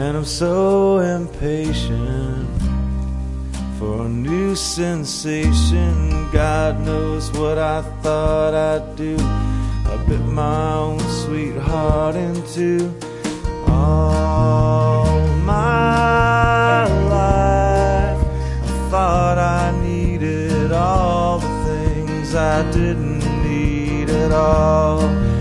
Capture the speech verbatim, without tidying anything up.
and I'm so impatient for a new sensation. God knows what I thought I'd do. I bit my own sweetheart into all my life. I thought I needed all the things I didn't need at all.